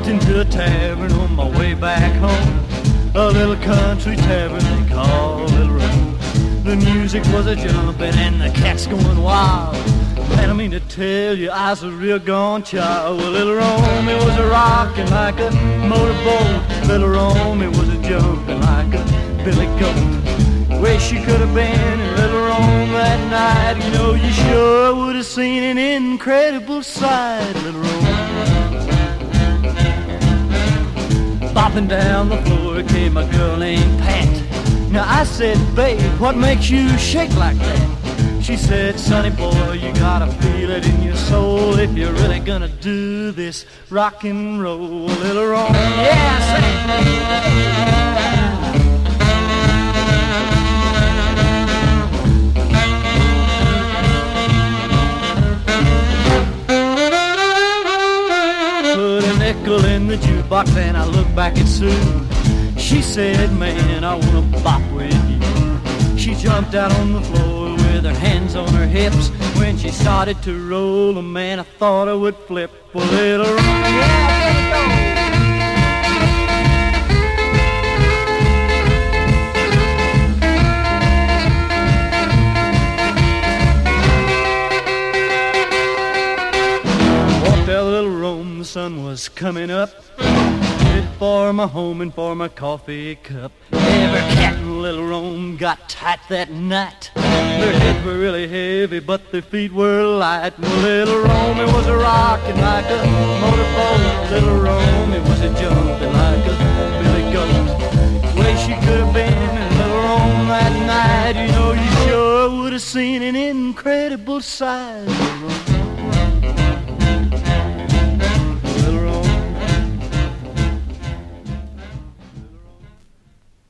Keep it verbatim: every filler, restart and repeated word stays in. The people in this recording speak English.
Stopped into a tavern on my way back home, a little country tavern they call Little Rome. The music was a jumping and the cats going wild, and I mean to tell you, I was a real gone child. Well, Little Rome, it was a rocking like a motorboat. Little Rome, it was a jumping like a billy goat. Wish you could have been in Little Rome that night. You know, you sure would have seen an incredible sight, Little Rome. Bopping down the floor came a girl named Pat. Now I said, babe, what makes you shake like that? She said, sonny boy, you gotta feel it in your soul if you're really gonna do this rock and roll. Little Rome, yeah, put a nickel in the jukebox and I looked back at Sue. She said, man, I wanna bop with you. She jumped out on the floor with her hands on her hips. When she started to roll, man, I thought I would flip. A little Rome, yeah, walked out of Little Rome, the sun was coming up. Headed for my home and for my coffee cup. Every cat in Little Rome got tight that night. Their heads were really heavy, but their feet were light. Well, Little Rome, it was a rocking like a motorboat. Little Rome, it was a jumping like a billy goat. Wish you could have been in Little Rome that night. You know, you sure would have seen an incredible sight, Little Rome.